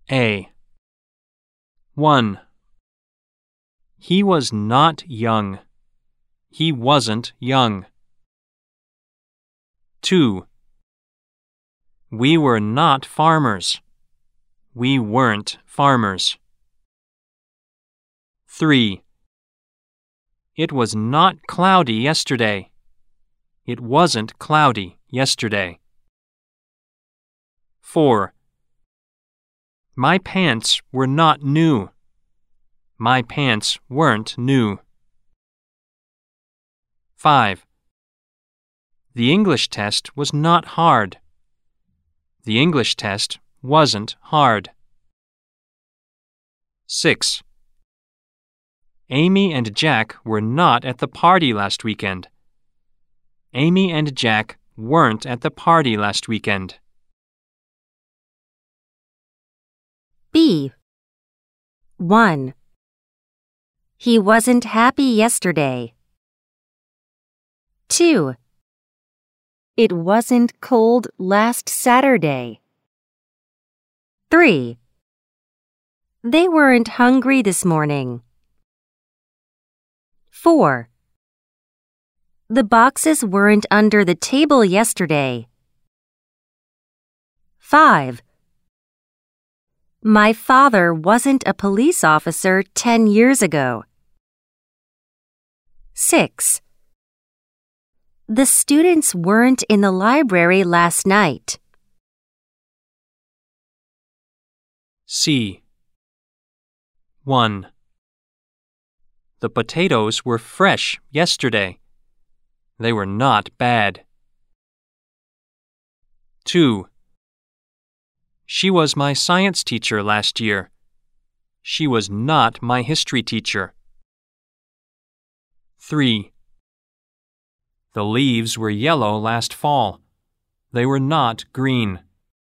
A. 1. He was not young. He wasn't young. 2. We were not farmers. We weren't farmers. 3. It was not cloudy yesterday. It wasn't cloudy yesterday. 4. My pants were not new. My pants weren't new. 5. The English test was not hard. The English test wasn't hard. 6. Amy and Jack were not at the party last weekend. Amy and Jack weren't at the party last weekend. B. 1. He wasn't happy yesterday. 2. It wasn't cold last Saturday. 3. They weren't hungry this morning. 4. The boxes weren't under the table yesterday. 5. My father wasn't a police officer 10 years ago. 6. The students weren't in the library last night. C. 1. The potatoes were fresh yesterday. They were not bad. 2. She was my science teacher last year. She was not my history teacher. 3. The leaves were yellow last fall. They were not green.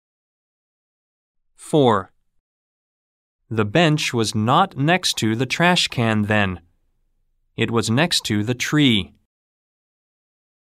4. The bench was not next to the trash can then. It was next to the tree.